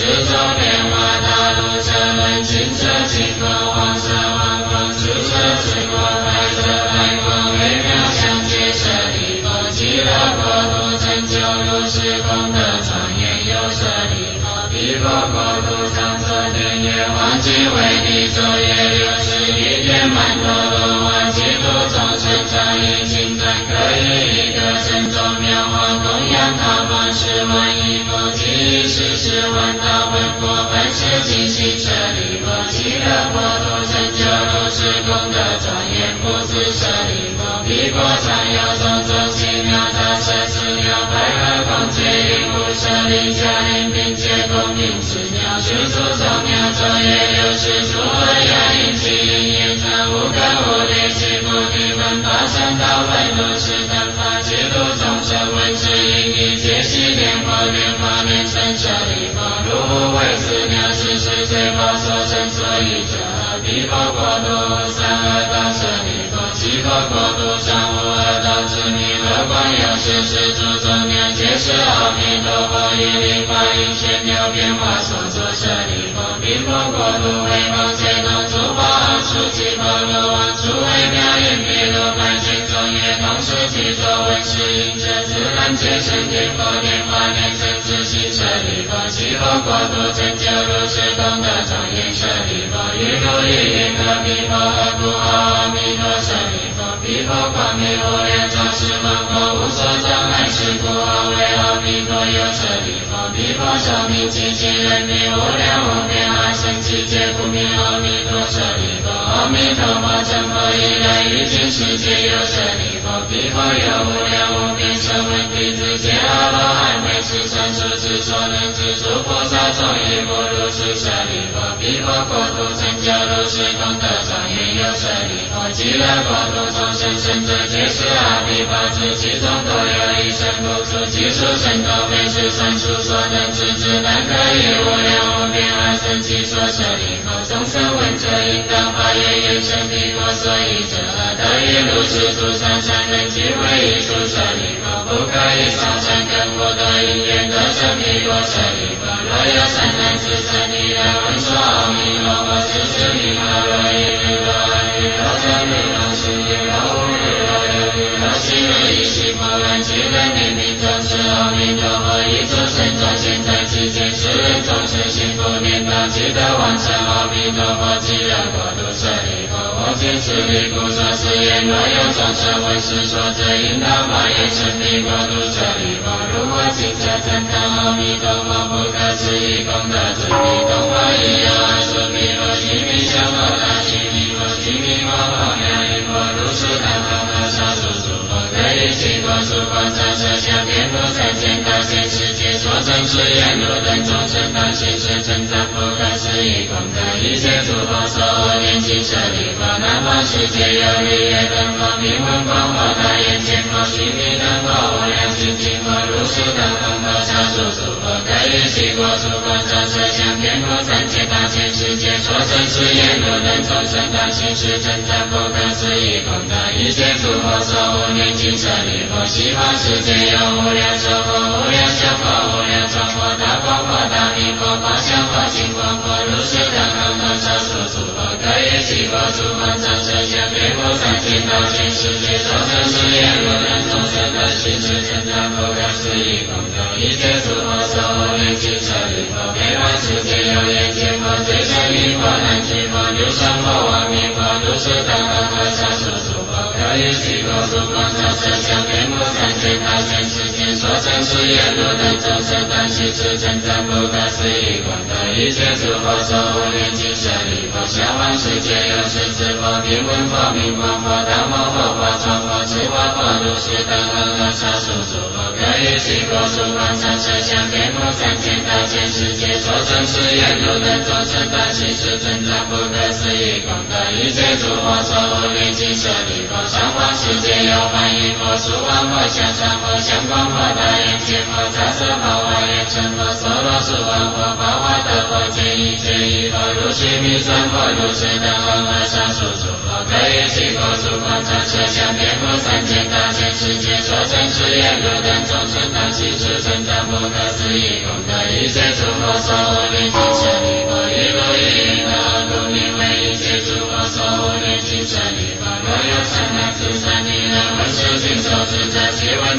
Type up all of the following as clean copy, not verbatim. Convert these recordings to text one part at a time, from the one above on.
世周变化大陆沉沦，清澈清光，黄色黄光，出色之国，白色白光，微妙相接，舍利弗，极乐国土，成就如是功德庄严，有舍利弗，彼佛国土，常作天乐，黄金为地，昼夜61天，曼陀罗花，极度众生常以金赞，可以一个身中妙花供养他方10万亿佛，即40万大魂佛，本是尽心舍利弗，极乐国土，成就如是功德庄严，不自舍利弗，彼国常有种种奇妙大舍持鸟，百合光结云雾舍利迦林，并且供品持鸟，修诸种鸟，昼夜60诸恶压引起因业障，无根无力，其不地分法身道分如是等法，极度众生闻之因意，皆悉莲花莲花莲生舍利弗，如无为此鸟，是世最宝所生所依者，彼佛国土三恶道舍利弗，其佛国土上无恶道之名，何况有世诸种鸟，皆是阿弥陀佛以灵法应现妙变化所作舍利弗，彼佛国土为光界动诸宝昂数其佛罗王，诸微妙音比罗梵行中也，同时其作闻是因者，自然皆生天佛莲花莲生自性舍利弗，其佛国土成就如是功德庄严，舍利弗，于如意云何彼佛何故阿弥陀舍利弗，彼佛光明无量庄实广阔，无所障碍，是故号为阿弥陀有舍利弗，彼佛寿命极尽人民无量无边，阿僧祇劫不明阿弥陀舍利弗，阿弥陀佛成佛以来，于今世界有舍利弗，彼佛有无量无边声闻弟子，皆阿罗汉，为是传说之所能知，诸菩萨众亦复如是舍利弗，彼佛国土成就如是功德庄严，有舍利弗，极乐国土众生生者，皆是阿弥法智，其中多有一生不出，其数神通，非是传述所能知之，但可以无量无边阿僧祇所舍利弗，众生闻者应当发愿，愿生彼国所依者，得以如是诸善善人即会以出舍利弗，不可以少善根福德因缘得生彼国舍利弗，若有善男子善女人闻说阿弥陀佛，是是名号，若一日若二日若三日若四日若五日若六日若七日，一悉佛然其人冥冥中是阿弥陀佛，以诸神众现在其间，世人众生幸福念叨，积德往生阿弥陀佛，极乐国土舍利弗，我今此地故说是言，若有众生闻是说者，应当发愿生彼国土舍利弗，如我今者赞叹阿弥陀佛不可思议功德之地，东方已有阿阇弥罗，悉弥香罗大悉弥罗，悉弥摩诃妙音佛，如是等功德少数诸佛，可以其国诸光照射下遍布三千大千世界，所证是言如等众生当行是称赞不可思议功德，一切诸佛所护念经舍利弗，南方世界有日月灯佛，明文光佛，大眼见佛，悉弥灯佛，无量精进佛，如是等功德少数诸佛，可以其国诸光照射下遍布三千大千世界，所证是言如等众生当行是称赞不可思议功德，一切诸佛所护念经舍利弗，西方世界有无量寿佛，无量寿佛，无量光佛，大光佛，大明佛，法相佛，金光佛，如是等功德少数诸佛，可以其国诸光照射下遍布三千大千世界，所证是言如等众生当行是称赞不可思议功德，一切诸佛所护念经舍利弗，北方世界有眼见佛，最胜音佛，南俱佛，流胜佛，王明佛，如是等功德少数诸佛，可以其国诸光照射下遍布三千大千世界，所证是言如等众生当行是称赞不可思议功德，一切诸佛所护念经舍利弗，下方世界有十字佛，明文佛，明光佛，大摩佛，法幢佛，智化佛，如是等功德少数诸佛，可以其国诸光照射下遍布三千大千世界，所证是言如等众生当行是称赞不可思议功德，一切诸佛所护念经舍利弗，上方世界有梵音佛，苏王佛，下上佛，香光佛，大眼见佛，杂色佛，华严成佛，娑罗苏王佛，法华德佛，见一觉一佛，如须弥尊佛，如是等功德少数诸佛，可以其国诸光照射下遍布三千大千世界，所证是言如等众生当行是称赞不可思议功德，一切诸佛所护念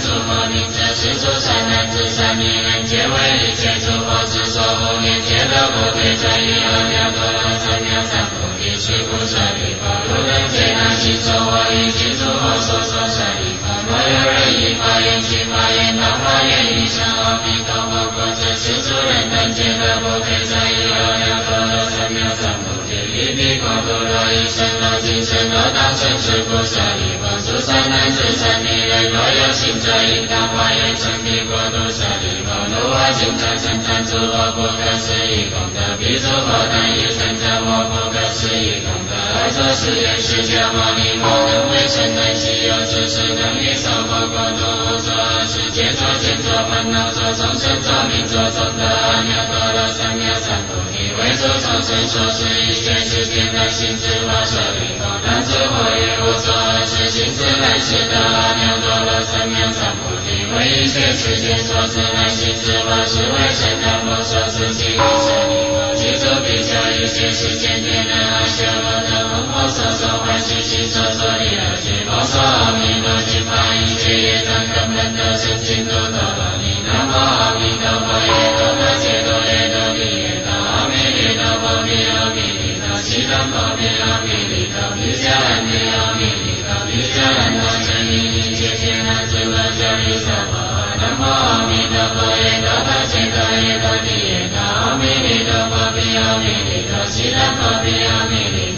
诸佛名者，是诸善男子善女人，皆为一切诸佛之所护念，皆得不退转于阿耨多罗三藐三菩提。是故舍利弗，如人皆当信受我一切诸佛所说舍利弗。若有人以法言去法言当法言语声阿弥陀佛果者，是诸人等皆得不退转于阿耨多罗三藐三菩提。于彼国土若一生若今生若当生是故舍利弗，诸善男子善女人，若有信者应当发愿成彼国土舍利弗。如我今者称赞诸佛不可思议功德，彼诸佛等亦称赞我不可思议功德。而作是言释迦牟尼佛能为圣能稀有之事，能于娑婆国土无作恶事，皆作见作烦恼作众生作命作众德阿耨多罗三藐三菩提。为诸众生所示一切世间的行之法舍利弗，当诸佛于无作恶事，行之难事得阿耨多罗三藐三菩提。为一切世间所知难行之法，是为圣达摩所示其力舍利弗。具足比丘一切世间天人阿修罗等闻佛所说欢喜心所作利而觉，佛说阿弥陀经法，一切业障根本得生净土陀罗尼。南无阿弥陀佛，耶多罗揭多耶多利耶多，阿弥利多波比阿弥利多，悉当波比阿弥利多，比迦兰比阿弥利多，比迦兰多真因一切天人诸乐教利娑婆诃。南无阿弥陀佛，耶多罗揭多耶多利耶多，阿弥利多波比阿弥利多，悉当波比阿弥利多。